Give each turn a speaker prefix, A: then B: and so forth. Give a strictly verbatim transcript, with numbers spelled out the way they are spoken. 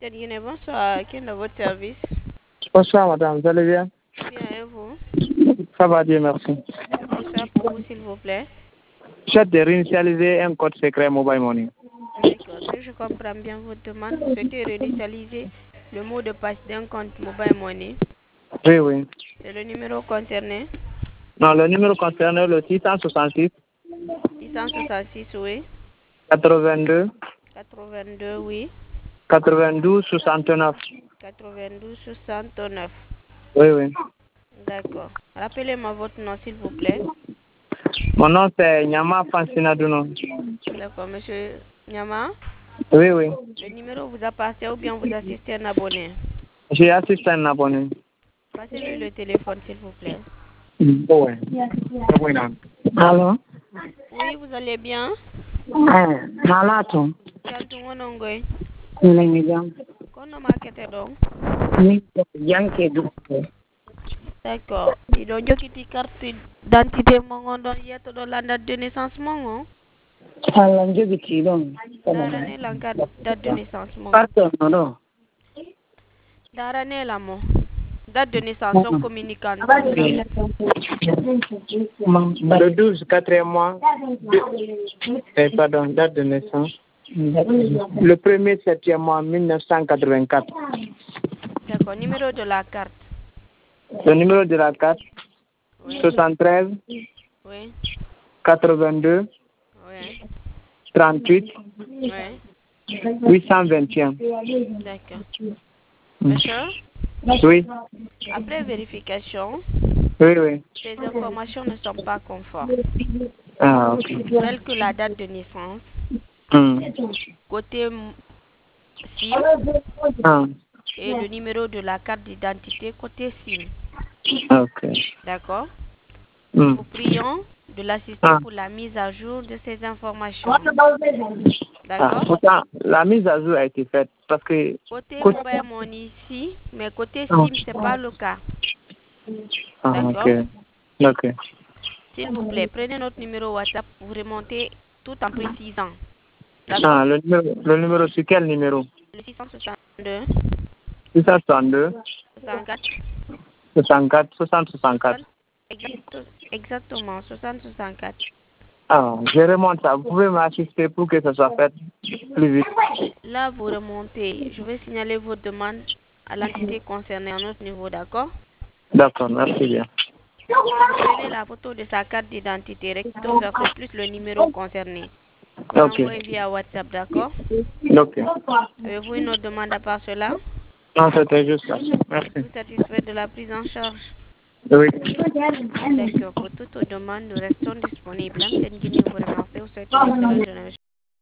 A: Guinée, bonsoir. Quel est votre service?
B: Bonsoir madame, vous allez bien?
A: Bien, et vous?
B: Ça va, Dieu merci.
A: Que puis-je faire pour vous, s'il vous plaît?
B: J'ai de réinitialiser un code secret Mobile Money.
A: D'accord. Si je comprends bien votre demande, vous souhaitez réinitialiser le mot de passe d'un compte Mobile Money.
B: Oui, oui.
A: C'est le numéro concerné?
B: Non, le numéro concerné, le six cent soixante-six,
A: six cent soixante-six, oui.
B: quatre-vingt-deux,
A: quatre-vingt-deux, oui.
B: quatre-vingt-douze, soixante-neuf.
A: quatre-vingt-douze, soixante-neuf.
B: Oui, oui.
A: D'accord. Rappelez-moi votre nom, s'il vous plaît.
B: Mon nom c'est Nyama Francina Duno.
A: D'accord, monsieur Nyama.
B: Oui, oui.
A: Le numéro vous appartient ou bien vous assistez un abonné?
B: J'ai assisté un abonné.
A: Passez-lui le téléphone, s'il vous plaît.
B: Oh, ouais. Oui, non. Allô?
A: Oui, vous allez bien?
B: Eh, Malato.
A: Quel tout mon nom, goy?
B: Ningijam.
A: Qu'on a marqué donc?
B: Ni yanke du.
A: D'accord. Il doit y avoir carte d'identité mon don yeto do la date de naissance mon.
B: Hala njogi tidon.
A: Darane la carte date de naissance mon.
B: Parto no.
A: Darane la mon. Date de naissance on communique en
B: Le douze, quatrième mois. Eh, pardon, date de naissance. Le premier septième mois mille neuf cent quatre-vingt-quatre.
A: D'accord. Numéro de la carte.
B: Le numéro de la carte,
A: Oui.
B: soixante-treize,
A: Oui.
B: quatre-vingt-deux,
A: Oui.
B: trente-huit,
A: Oui.
B: huit cent vingt et un.
A: D'accord. Monsieur,
B: Oui,
A: après vérification,
B: oui, oui.
A: ces informations ne sont pas conformes.
B: Ah, ok.
A: Telles que la date de naissance,
B: Hmm.
A: côté m- SIM
B: Ah,
A: et le numéro de la carte d'identité côté SIM.
B: ok.
A: D'accord?
B: Hmm.
A: Nous prions de l'assister
B: Ah.
A: pour la mise à jour de ces informations.
B: Ah,
A: D'accord?
B: pourtant, la mise à jour a été faite parce que...
A: Côté
B: côté-
A: mobile money ici, mais côté
B: Ah.
A: SIM, ce n'est pas le cas.
B: Ah,
A: D'accord?
B: ok. Ok.
A: S'il vous plaît, prenez notre numéro WhatsApp, vous remontez tout en précisant.
B: Ah,
A: D'accord?
B: le numéro, le numéro, c'est quel numéro?
A: Le six cent soixante-deux,
B: six cent soixante-deux,
A: soixante-quatre,
B: soixante-quatre, soixante, soixante-quatre.
A: soixante, exact- exactement, soixante, soixante-quatre.
B: Ah, je remonte ça. Vous pouvez m'assister pour que ça soit fait plus vite.
A: Là, vous remontez. Je vais signaler votre demande à l'entité concernée à notre niveau, d'accord?
B: D'accord, merci bien.
A: Vous prenez la photo de sa carte d'identité recto verso plus le numéro concerné. Vous
B: Ok.
A: l'envoyez via WhatsApp, d'accord?
B: Ok.
A: Avez-vous une autre demande à part cela?
B: Non, c'était juste ça. Merci.
A: Êtes-vous satisfait de la prise en charge?
B: Oui.
A: D'accord. Pour toute demande, nous restons disponibles. Guinée vous remercie. Vous souhaite une excellente journée.